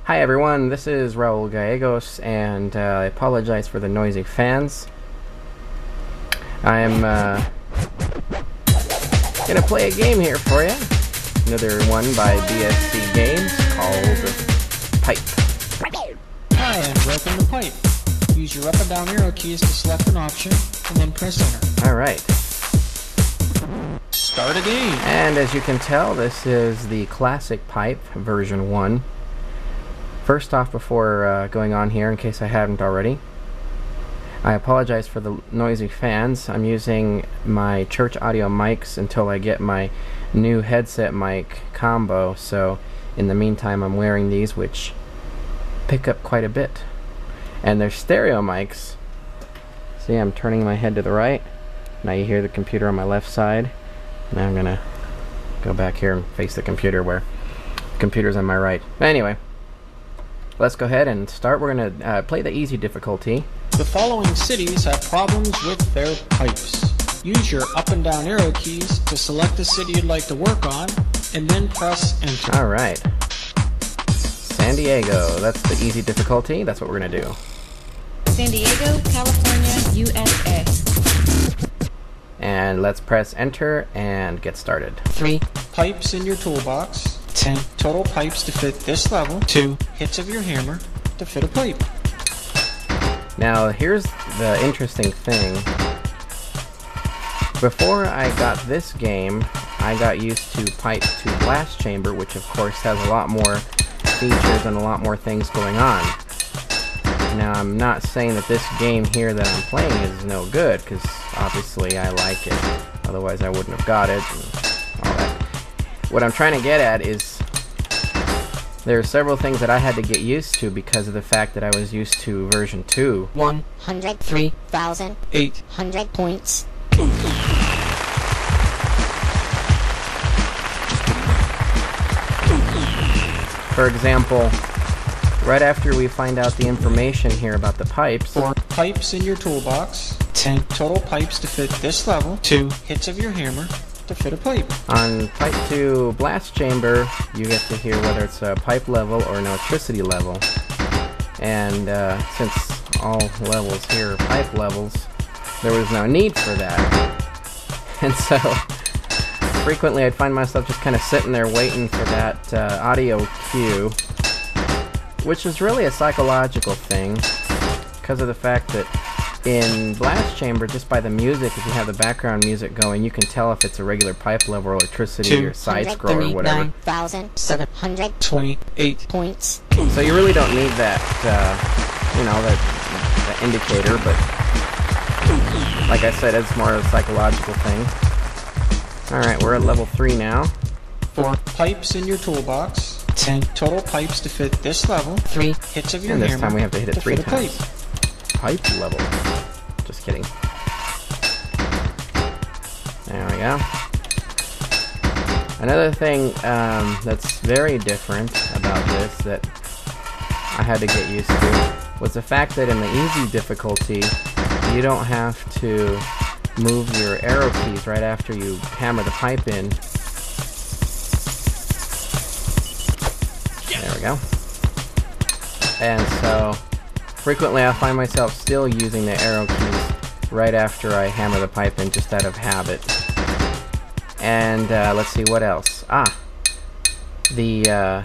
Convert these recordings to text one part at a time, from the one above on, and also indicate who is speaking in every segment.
Speaker 1: Hi everyone, this is Raul Gallegos, and I apologize for the noisy fans. I'm gonna play a game here for you. Another one by BSC Games called Pipe.
Speaker 2: Hi, and welcome to Pipe. Use your up and down arrow keys to select an option, and then press enter.
Speaker 1: Alright.
Speaker 2: Start a game.
Speaker 1: And as you can tell, this is the classic Pipe, version 1. First off, before going on here, in case I haven't already, I apologize for the noisy fans. I'm using my church audio mics until I get my new headset mic combo, so in the meantime I'm wearing these, which pick up quite a bit. And they're stereo mics. See, I'm turning my head to the right. Now you hear the computer on my left side. Now I'm gonna go back here and face the computer where the computer's on my right. Anyway, let's go ahead and start. We're going to play the easy difficulty.
Speaker 2: The following cities have problems with their pipes. Use your up and down arrow keys to select the city you'd like to work on, and then press enter.
Speaker 1: Alright. San Diego. That's the easy difficulty. That's what we're going to do.
Speaker 3: San Diego, California, USA.
Speaker 1: And let's press enter and get started.
Speaker 2: 3 pipes in your toolbox. 10 total pipes to fit this level. 2 hits of your hammer to fit a pipe.
Speaker 1: Now, here's the interesting thing. Before I got this game, I got used to Pipe to Blast Chamber, which of course has a lot more features and a lot more things going on. Now, I'm not saying that this game here that I'm playing is no good, because obviously I like it. Otherwise, I wouldn't have got it and all that. What I'm trying to get at is there are several things that I had to get used to because of the fact that I was used to version 2.
Speaker 3: 103,800 points.
Speaker 1: For example, right after we find out the information here about the pipes.
Speaker 2: 4 pipes in your toolbox. 10 total pipes to fit this level. 2 hits of your hammer to fit a pipe.
Speaker 1: On Pipe to Blast Chamber, you get to hear whether it's a pipe level or an electricity level. And since all levels here are pipe levels, there was no need for that. And so, frequently I'd find myself just kind of sitting there waiting for that audio cue, which is really a psychological thing, because of the fact that in Blast Chamber, just by the music, if you have the background music going, you can tell if it's a regular pipe level or electricity or side scroll or whatever.
Speaker 3: 239,728 points.
Speaker 1: So you really don't need that, that indicator, but like I said, it's more of a psychological thing. Alright, we're at level 3 now.
Speaker 2: 4 pipes in your toolbox. 10 total pipes to fit this level. 3 hits of your
Speaker 1: And this
Speaker 2: hammer
Speaker 1: time we have to hit it 3
Speaker 2: fit a
Speaker 1: times.
Speaker 2: pipe.
Speaker 1: Pipe level. Just kidding. There we go. Another thing that's very different about this that I had to get used to was the fact that in the easy difficulty, you don't have to move your arrow keys right after you hammer the pipe in. There we go. And so frequently I find myself still using the arrow keys right after I hammer the pipe in, just out of habit. And let's see what else. The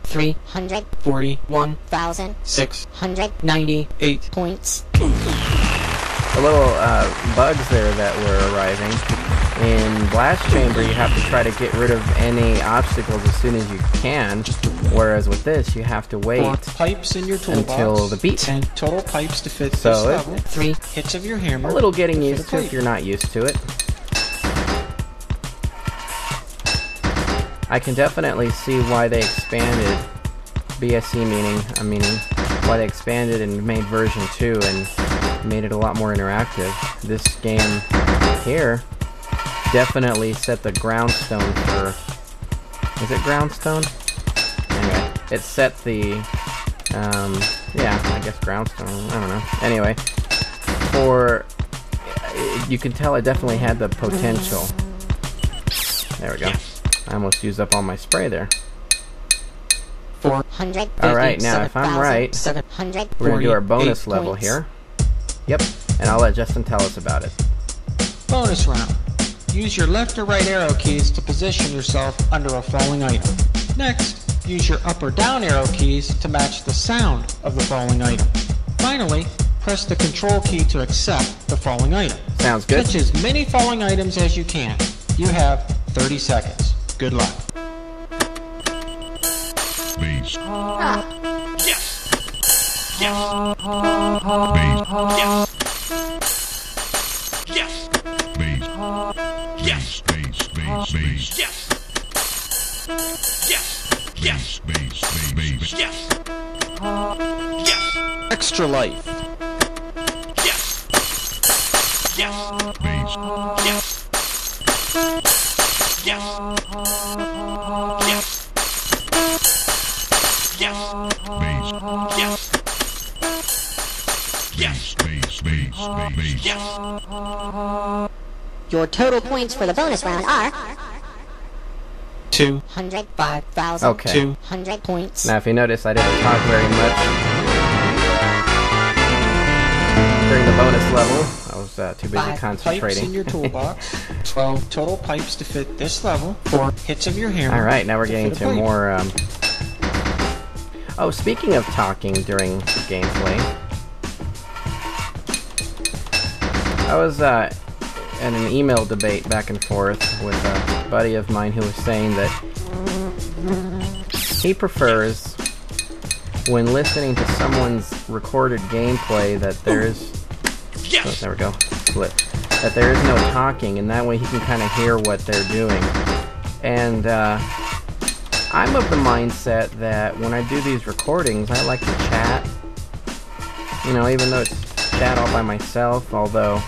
Speaker 3: 341,698 points.
Speaker 1: the little bugs there that were arriving. In Blast Chamber, you have to try to get rid of any obstacles as soon as you can, whereas with this, you have to wait
Speaker 2: 4 pipes in your toolbox.
Speaker 1: until the beat.
Speaker 2: 10 total pipes to fit
Speaker 1: So
Speaker 2: this
Speaker 1: it-
Speaker 2: level. 3 hits of your hammer.
Speaker 1: A little getting
Speaker 2: to fit
Speaker 1: used
Speaker 2: a
Speaker 1: to if
Speaker 2: pipe.
Speaker 1: you're not used to it. I can definitely see why they expanded BSC meaning why they expanded and made version 2 and made it a lot more interactive. This game here definitely set the groundstone for... Is it groundstone? Anyway, it set the... yeah, I guess groundstone. I don't know. Anyway, you can tell it definitely had the potential. There we go. I almost used up all my spray there.
Speaker 3: 450.
Speaker 1: Alright, now if I'm right,
Speaker 3: 700.
Speaker 1: we're going to do our bonus
Speaker 2: 48
Speaker 1: level
Speaker 3: points.
Speaker 1: here. Yep, and I'll let Justin tell us about it.
Speaker 2: Bonus round. Use your left or right arrow keys to position yourself under a falling item. Next, use your up or down arrow keys to match the sound of the falling item. Finally, press the control key to accept the falling item.
Speaker 1: Sounds good.
Speaker 2: Catch as many falling items as you can. You have 30 seconds. Good luck.
Speaker 4: Base.
Speaker 5: Yes. Yes.
Speaker 4: Base.
Speaker 5: Yes.
Speaker 4: Base.
Speaker 5: Yes.
Speaker 4: Base. Base. Base.
Speaker 5: Yes. Yes. Yes.
Speaker 4: Base. Base. Base.
Speaker 5: Yes. Yes.
Speaker 2: Extra life.
Speaker 5: Yes. Yes.
Speaker 4: Base.
Speaker 5: Yes. Yes. Yes. Yes.
Speaker 4: Base.
Speaker 5: Yes. Yes.
Speaker 4: Base. Base. Base.
Speaker 5: Yes.
Speaker 3: Your total points for the bonus round are
Speaker 2: 205,000.
Speaker 1: Okay.
Speaker 3: 200 points.
Speaker 1: Now, if you notice, I didn't talk very much during the bonus level. I was too busy
Speaker 2: 5 pipes in
Speaker 1: concentrating.
Speaker 2: your toolbox. 12 total pipes to fit this level. 4 hits of your hammer.
Speaker 1: Alright, now we're
Speaker 2: to
Speaker 1: getting
Speaker 2: fit a
Speaker 1: to
Speaker 2: pipe.
Speaker 1: more, Oh, speaking of talking during gameplay, I was, in an email debate back and forth with a buddy of mine who was saying that he prefers, when listening to someone's recorded gameplay, that there's... Oh,
Speaker 5: Yes.
Speaker 1: there we go. Split. That there is no talking, and that way he can kind of hear what they're doing. And, I'm of the mindset that when I do these recordings, I like to chat. You know, even though it's chat all by myself, although,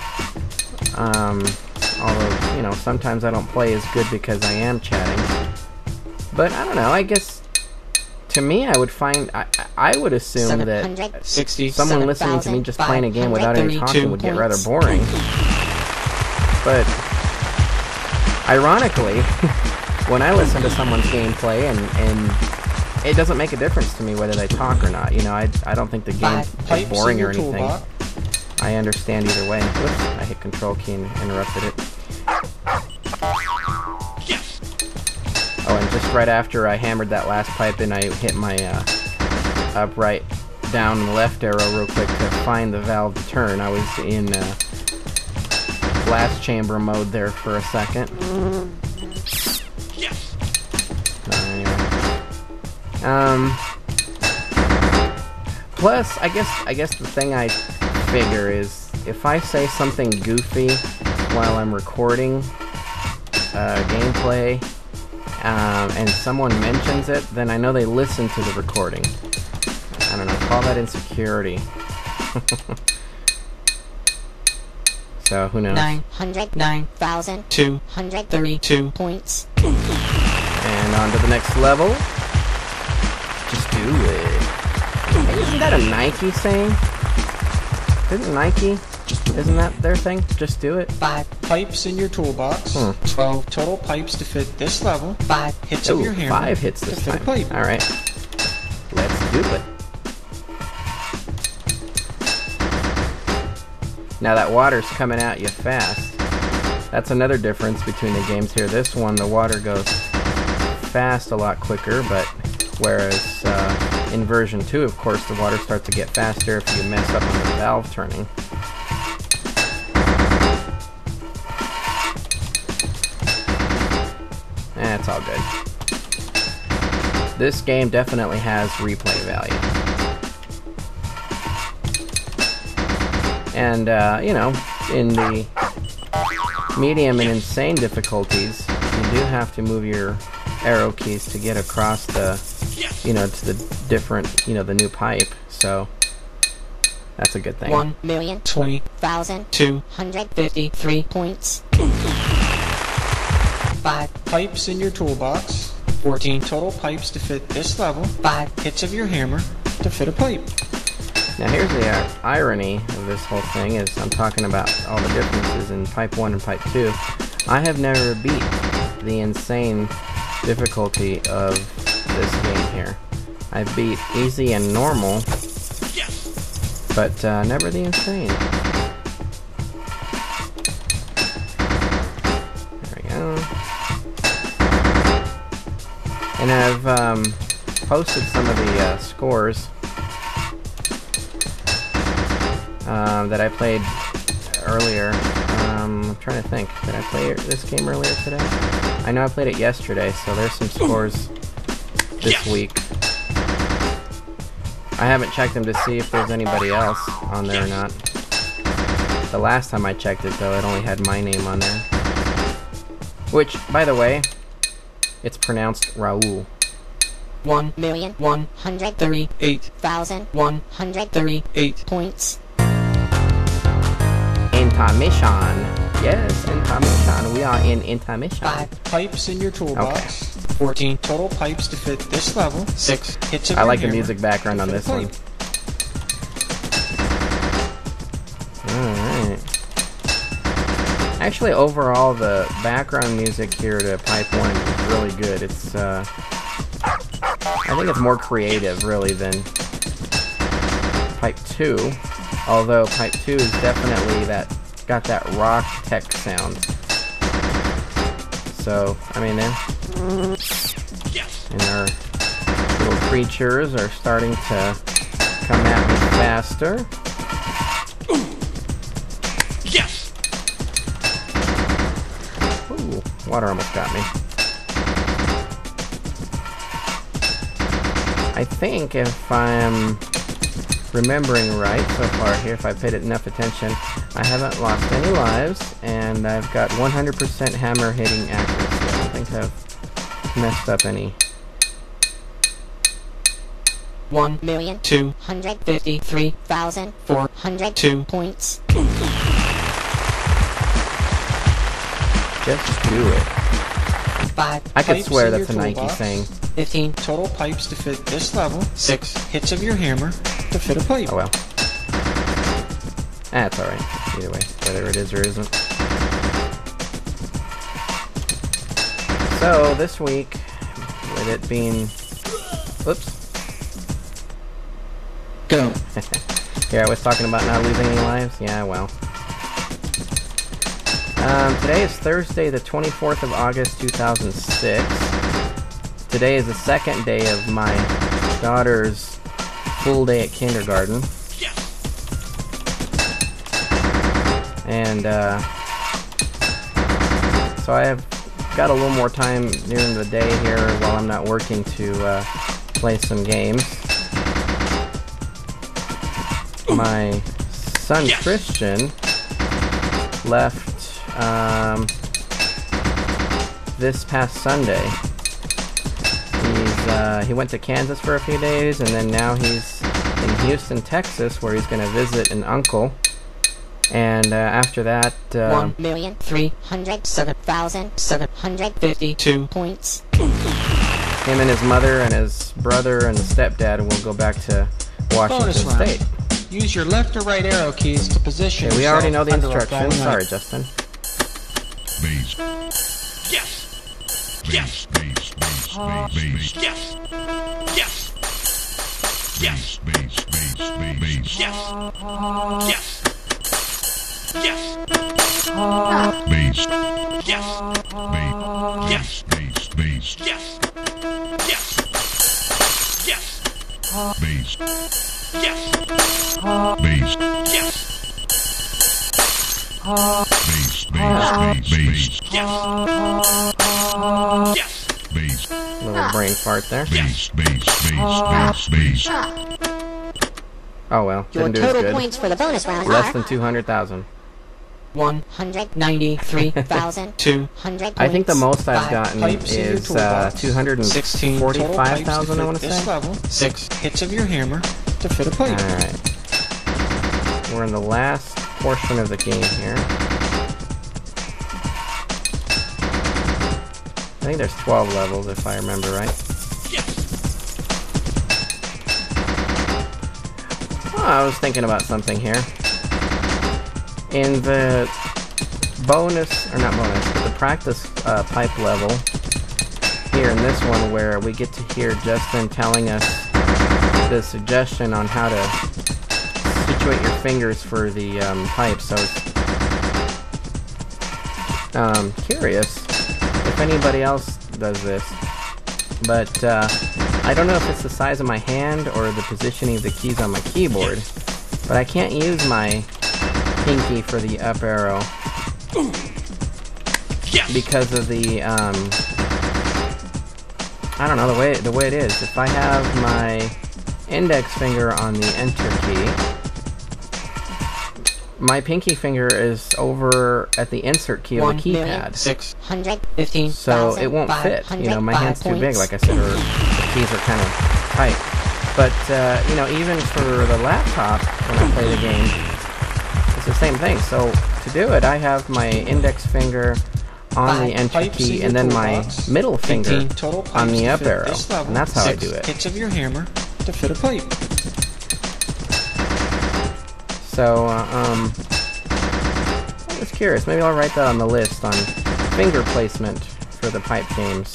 Speaker 1: you know, sometimes I don't play as good because I am chatting. But, I don't know, I guess, to me, I would find, I would assume that
Speaker 2: 60.
Speaker 1: someone listening to me just playing a game without any talking would get rather boring. But ironically, when I listen to someone's gameplay and it doesn't make a difference to me whether they talk or not. You know, I don't think the game
Speaker 2: 5
Speaker 1: is
Speaker 2: pipes
Speaker 1: boring
Speaker 2: in
Speaker 1: or
Speaker 2: your
Speaker 1: anything.
Speaker 2: toolbox.
Speaker 1: I understand either way. Whoops, I hit Control key and interrupted it.
Speaker 5: Yes.
Speaker 1: Oh, and just right after I hammered that last pipe in, I hit my up, right, down, and left arrow real quick to find the valve to turn. I was in blast chamber mode there for a second.
Speaker 5: Yes.
Speaker 1: Anyway. Plus, I guess the thing I figure is if I say something goofy while I'm recording gameplay, and someone mentions it, then I know they listen to the recording. I don't know, call that insecurity. So, who knows?
Speaker 3: 909,232 points.
Speaker 1: And on to the next level. Just do it. Hey, isn't that a Nike saying? Isn't Nike? Isn't that their thing? Just do it.
Speaker 2: 5 pipes in your toolbox. 12 total pipes to fit this level. 5 hits of
Speaker 1: Ooh,
Speaker 2: your hammer.
Speaker 1: 5 hits
Speaker 2: to
Speaker 1: this
Speaker 2: fit a
Speaker 1: time.
Speaker 2: pipe.
Speaker 1: Alright. Let's do it. Now that water's coming at you fast. That's another difference between the games here. This one, the water goes fast a lot quicker, but whereas in version 2, of course, the water starts to get faster if you mess up on the valve turning. It's all good. This game definitely has replay value. And, you know, in the medium and insane difficulties, you do have to move your arrow keys to get across the, you know, to the different, you know, the new pipe. So, that's a good thing.
Speaker 3: 1,020,253 points.
Speaker 2: 5 pipes in your toolbox. 14 total pipes to fit this level. 5 hits of your hammer to fit a pipe.
Speaker 1: Now here's the irony of this whole thing is I'm talking about all the differences in Pipe 1 and Pipe 2. I have never beat the insane difficulty of this game here. I beat easy and normal,
Speaker 5: Yes.
Speaker 1: but never the insane. There we go. And I've posted some of the scores that I played earlier. I'm trying to think. Did I play this game earlier today? I know I played it yesterday, so there's some scores this week. I haven't checked them to see if there's anybody else on there or not. The last time I checked it, though, it only had my name on there. Which, by the way, it's pronounced Raul.
Speaker 3: 1,138,138 points.
Speaker 1: Intermission. Yes, intermission. We are in intermission.
Speaker 2: 5 pipes in your toolbox.
Speaker 5: 14.
Speaker 2: Total pipes to fit this level.
Speaker 5: 6.
Speaker 2: Hits of
Speaker 1: I
Speaker 2: your
Speaker 1: like the
Speaker 2: hammer
Speaker 1: music background
Speaker 2: to
Speaker 1: on
Speaker 2: fit a
Speaker 1: this one.
Speaker 2: pipe.
Speaker 1: Alright. Actually, overall, the background music here to Pipe 1 is really good. It's, I think it's more creative, really, than Pipe 2. Although Pipe 2 is definitely got that rock tech sound. So, I mean,
Speaker 5: Yes.
Speaker 1: and our little creatures are starting to come at me faster.
Speaker 5: Yes.
Speaker 1: Ooh, water almost got me. I think if I'm remembering right so far here, if I paid enough attention, I haven't lost any lives, and I've got 100% hammer hitting accuracy. I don't think I've messed up any.
Speaker 3: 1,253,402 points.
Speaker 1: Just do it.
Speaker 3: 5.
Speaker 1: I could
Speaker 2: Pipes
Speaker 1: swear
Speaker 2: in
Speaker 1: that's a
Speaker 2: your
Speaker 1: Nike
Speaker 2: toolbox.
Speaker 1: saying.
Speaker 3: 15.
Speaker 2: Total pipes to fit this level.
Speaker 5: 6.
Speaker 2: Hits of your hammer to fit a pipe.
Speaker 1: Oh well. That's alright. Either way, whether it is or isn't. So, this week, with it being... Whoops.
Speaker 3: Go.
Speaker 1: Here, I was talking about not losing any lives? Yeah, well. Today is Thursday, the 24th of August, 2006. Today is the second day of my daughter's full day at kindergarten.
Speaker 5: Yes.
Speaker 1: And, so I have got a little more time during the day here while I'm not working to, play some games. My son
Speaker 5: Yes.
Speaker 1: Christian left this past Sunday. He went to Kansas for a few days, and then now he's in Houston, Texas, where he's going to visit an uncle. And after that,
Speaker 3: 1,307,752 points.
Speaker 1: him and his mother and his brother and the stepdad will go back to Washington
Speaker 2: Bonus round.
Speaker 1: State.
Speaker 2: Use your left or right arrow keys to position
Speaker 1: Okay, we
Speaker 2: yourself
Speaker 1: already know the
Speaker 2: under a
Speaker 1: instructions.
Speaker 2: falling
Speaker 1: Sorry,
Speaker 2: item.
Speaker 1: Justin.
Speaker 4: Base.
Speaker 5: Yes.
Speaker 4: Base.
Speaker 5: Yes.
Speaker 4: Base. Base. Base.
Speaker 5: Yes. Yes. Yes.
Speaker 4: Base. Base. Base. Base.
Speaker 5: Yes. Yes. Yes.
Speaker 4: Base.
Speaker 5: Yes.
Speaker 4: Base. Base. Base.
Speaker 5: Yes. Yes. Yes.
Speaker 4: Base.
Speaker 5: Yes.
Speaker 4: Base.
Speaker 5: Yes.
Speaker 4: Base. Base. Base.
Speaker 5: Yes. Yes.
Speaker 4: Base.
Speaker 1: Little brain fart there.
Speaker 4: Base. Base. Base. Base. Base.
Speaker 1: Oh well,
Speaker 3: Your
Speaker 1: didn't do as
Speaker 3: total
Speaker 1: good.
Speaker 3: points for the bonus round
Speaker 1: Less
Speaker 3: are
Speaker 1: than 200,000.
Speaker 3: 193,200
Speaker 1: I think the most I've
Speaker 3: Five
Speaker 1: gotten
Speaker 2: pipes in your
Speaker 1: is
Speaker 2: toolbox.
Speaker 5: 16.
Speaker 2: Total pipes to
Speaker 1: 245,000, I want
Speaker 2: fit
Speaker 1: to
Speaker 2: this
Speaker 1: say.
Speaker 2: level.
Speaker 5: 6.
Speaker 2: Hits of your hammer to fit a pipe.
Speaker 1: Alright. We're in the last portion of the game here. I think there's 12 levels if I remember right.
Speaker 5: Yes.
Speaker 1: Oh, I was thinking about something here. In the bonus, or not bonus, but the practice pipe level, here in this one where we get to hear Justin telling us the suggestion on how to situate your fingers for the pipe, so curious if anybody else does this. But I don't know if it's the size of my hand or the positioning of the keys on my keyboard, but I can't use my pinky for the up arrow because of the I don't know, the way it is. If I have my index finger on the enter key, my pinky finger is over at the insert key of the keypad.
Speaker 3: 615.
Speaker 1: So it won't fit. You know, my hand's too big, like I said, or the keys are kind of tight. But, you know, even for the laptop, when I play the game, it's the same thing. So to do it, I have my index finger on the enter key and then my middle finger on the up arrow. And that's how I do it.
Speaker 2: Hits of your hammer to fit a pipe.
Speaker 1: So, I was curious. Maybe I'll write that on the list on finger placement for the pipe games.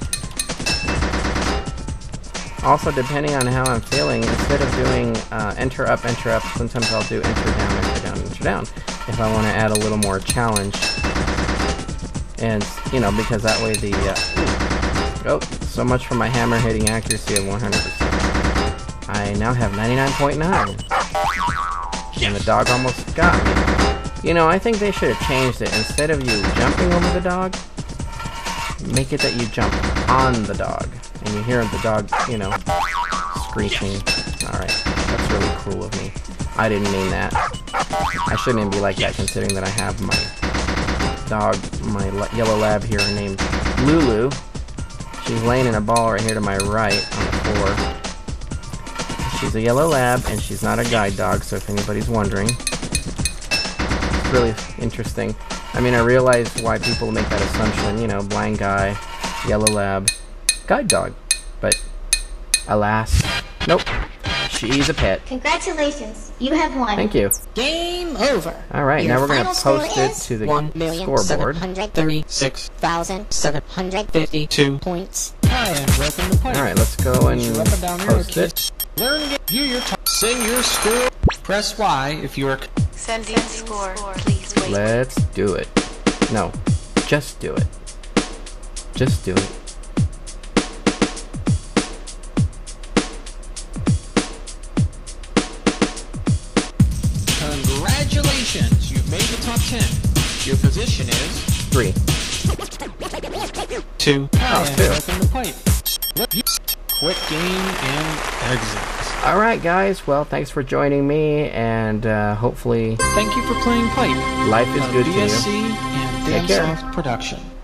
Speaker 1: Also, depending on how I'm feeling, instead of doing enter up, sometimes I'll do enter down, enter down, enter down, if I want to add a little more challenge. And, you know, because that way the, oh, so much for my hammer hitting accuracy of 100%. I now have 99.9. And the dog almost got me. You know, I think they should have changed it. Instead of you jumping over the dog, make it that you jump on the dog. And you hear the dog, you know, screeching. Alright, that's really cruel of me. I didn't mean that. I shouldn't even be like that, considering that I have my dog, my yellow lab here named Lulu. She's laying in a ball right here to my right on the floor. She's a yellow lab, and she's not a guide dog, so if anybody's wondering. It's really interesting. I mean, I realize why people make that assumption, you know, blind guy, yellow lab, guide dog. But, alas, nope. She's a pet.
Speaker 3: Congratulations, you have won.
Speaker 1: Thank you.
Speaker 3: Game over.
Speaker 1: Alright, now we're going to
Speaker 3: final
Speaker 1: post
Speaker 3: score
Speaker 1: it
Speaker 3: is
Speaker 1: to the
Speaker 2: 1,736,752
Speaker 3: points.
Speaker 2: Hi, and welcome to Pipe.
Speaker 1: Alright, let's go and
Speaker 2: Use your up and down arrow
Speaker 1: post
Speaker 2: keys.
Speaker 1: it.
Speaker 2: Learn to view your time. Sing your score. Press Y if you are.
Speaker 6: Sending score. Please wait.
Speaker 1: Let's do it. No, just do it. Just do it.
Speaker 2: Congratulations, you've made the top 10. Your position is
Speaker 1: 3.
Speaker 2: 2.
Speaker 1: Oh,
Speaker 2: and
Speaker 1: 2.
Speaker 2: welcome to Pipe. Quit game and exit.
Speaker 1: Alright guys, well thanks for joining me, and hopefully
Speaker 2: Thank you for playing Pipe.
Speaker 1: life is
Speaker 2: a
Speaker 1: good to you.
Speaker 2: BSC and
Speaker 1: Take care.
Speaker 2: Dansoft production.